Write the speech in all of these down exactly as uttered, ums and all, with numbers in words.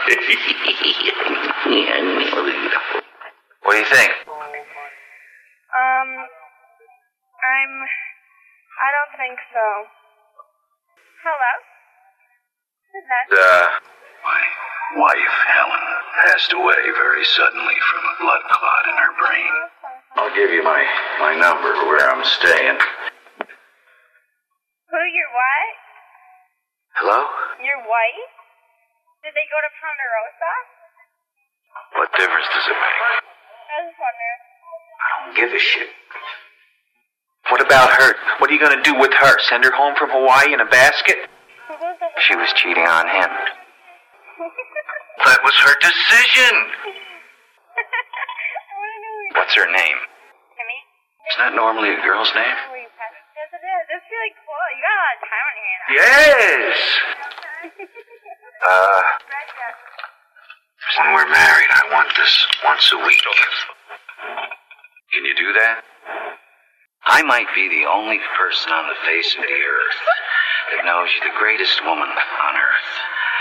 What do you think? Um, I'm... I don't think so. Hello? Is that... Uh, my wife, Helen, passed away very suddenly from a blood clot in her brain. I'll give you my, my number for where I'm staying. Who, your what? Hello? Your wife? Did they go to Ponderosa? What difference does it make? I was wondering. I don't give a shit. What about her? What are you going to do with her? Send her home from Hawaii in a basket? She was cheating on him. That was her decision. What's her name? Kimmy? Isn't that normally a girl's name? Yes, it is. It's really cool. You got a lot of time on your hands. Yes! Uh, When we're married, I want this once a week. Can you do that? I might be the only person on the face of the earth that knows you're the greatest woman on earth.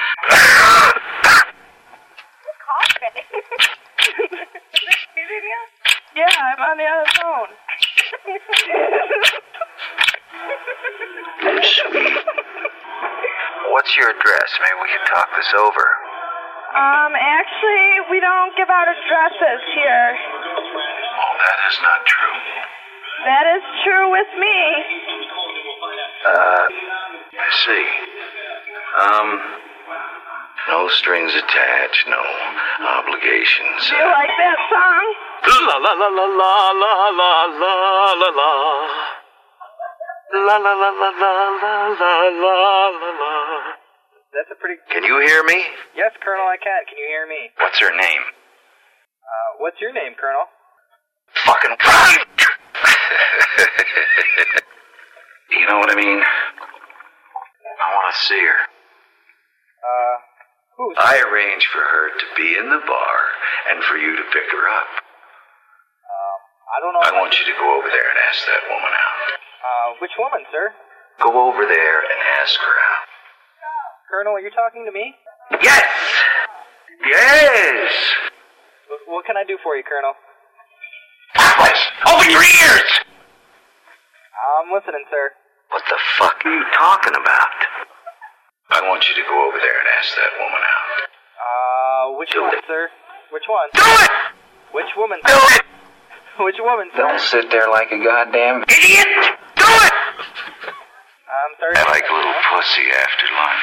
Yeah, I'm on the other phone. You're sweet. What's your address? Maybe we can talk this over. Um, actually, we don't give out addresses here. Oh, that is not true. That is true with me. Uh, I see. Um, no strings attached, no obligations. Do you like that song? La la la la la la la la la la. La la la la la la la la la la. That's a pretty... Can you hear me? Yes, Colonel, I can. Can you hear me? What's her name? Uh, what's your name, Colonel? Fucking You know what I mean? I want to see her. Uh, who? I arranged for her to be in the bar and for you to pick her up. Um, I don't know... I want you to go over there and ask that woman out. Uh, which woman, sir? Go over there and ask her out. Colonel, are you talking to me? Yes! Yes! What, what can I do for you, Colonel? Open your ears! I'm listening, sir. What the fuck are you talking about? I want you to go over there and ask that woman out. Uh, which Do one, it. sir? Which one? Do it! Which woman, Do sir? it! Which woman, sir? Don't sit there like a goddamn idiot! Do it! I'm sorry. I like a little pussy after lunch.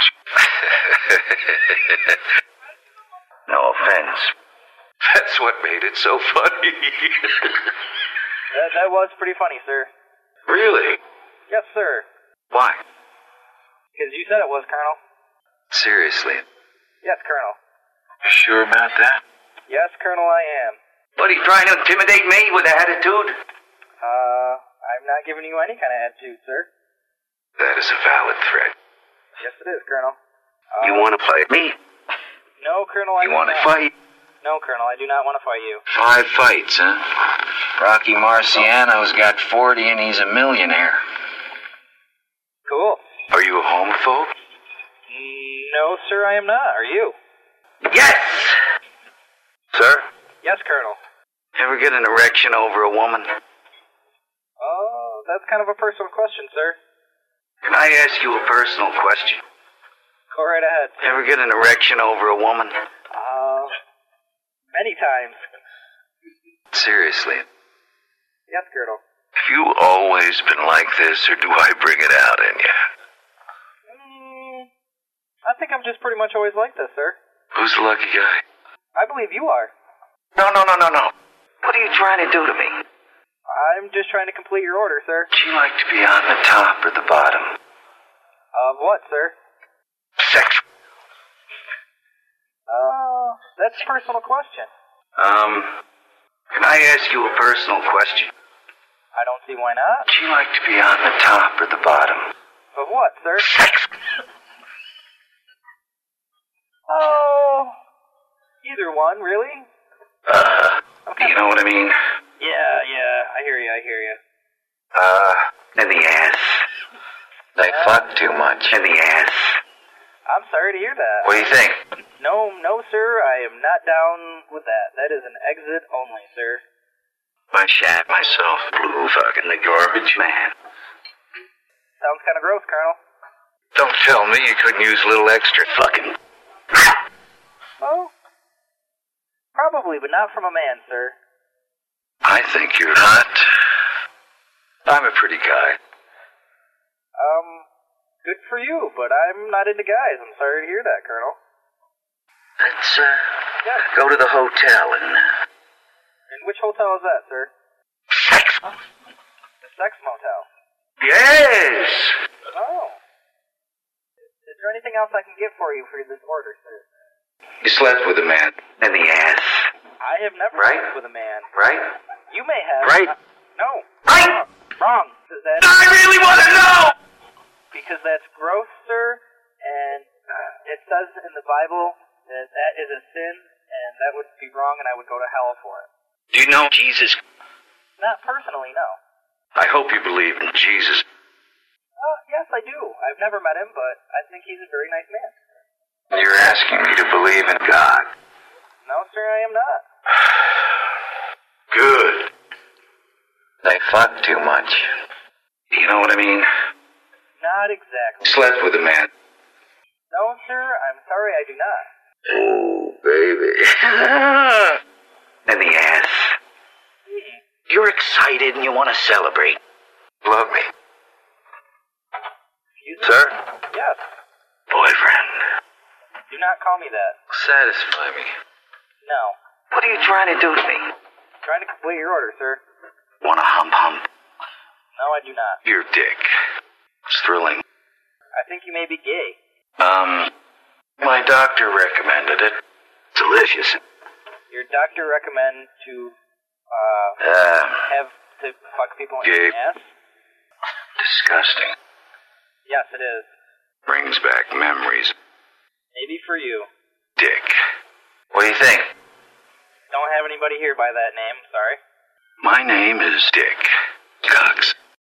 No offense. That's what made it so funny. That, that was pretty funny, sir. Really? Yes, sir. Why? Because you said it was, Colonel. Seriously. Yes, Colonel. You sure about that? Yes, Colonel, I am. What, are you trying to intimidate me with attitude? Uh, I'm not giving you any kind of attitude, sir. That is a valid threat. Yes, it is, Colonel. Uh, You want to fight me? No, Colonel, I You do want to not. fight? No, Colonel, I do not want to fight you. Five fights, huh? Rocky Marciano's got forty and he's a millionaire. Cool. Are you a homophobe? No, sir, I am not. Are you? Yes! Sir? Yes, Colonel. Ever get an erection over a woman? Oh, that's kind of a personal question, sir. Can I ask you a personal question? Go right ahead. Ever get an erection over a woman? Uh, many times. Seriously. Yes, Colonel. Have you always been like this, or do I bring it out in you? Mm, I think I'm just pretty much always like this, sir. Who's the lucky guy? I believe you are. No, no, no, no, no. What are you trying to do to me? I'm just trying to complete your order, sir. Would you like to be on the top or the bottom? Of what, sir? Sex. Uh, that's a personal question. Um, can I ask you a personal question? I don't see why not. Would you like to be on the top or the bottom? Of what, sir? Sex. Oh, either one, really? Uh, you know what I mean? Yeah, yeah, I hear you, I hear you. Uh, in the ass. They fuck too much. In the ass. I'm sorry to hear that. What do you think? No, no, sir. I am not down with that. That is an exit only, sir. I shat myself blue fucking the garbage man. Sounds kind of gross, Colonel. Don't tell me you couldn't use a little extra fucking... Oh? Probably, but not from a man, sir. I think you're hot. I'm a pretty guy. Um, good for you, but I'm not into guys. I'm sorry to hear that, Colonel. Let's, uh, Yes. go to the hotel and... Uh, And which hotel is that, sir? sex. The Sex Motel. Yes! Oh. Is there anything else I can get for you for this order, sir? You slept with a man in the ass. I have never Right. slept with a man. Right? You may have. Right. Uh, no. Right. Wrong. Wrong. Because that, I really want to know! because that's gross, sir, and uh, it says in the Bible that that is a sin, and that would be wrong, and I would go to hell for it. Do you know Jesus? Not personally, no. I hope you believe in Jesus. Uh, yes, I do. I've never met him, but I think he's a very nice man. You're asking me to believe in God. No, sir, I am not. Good. They fuck too much. You know what I mean? Not exactly. Slept with a man. No, sir, I'm sorry, I do not. Oh, baby. In the ass. Hmm. You're excited and you want to celebrate. Love me. Excuse me? Sir? Yes. Boyfriend. Do not call me that. Satisfy me. No. What are you trying to do to me? Trying to complete your order, sir. Want a hump hump? No, I do not. Your dick. It's thrilling. I think you may be gay. Um, my doctor recommended it. Delicious. Your doctor recommend to, uh, Uh, have to fuck people in Gay. the ass? disgusting. Yes, it is. Brings back memories. Maybe for you. Dick. What do you think? Don't have anybody here by that name, sorry. My name is Dick Cox.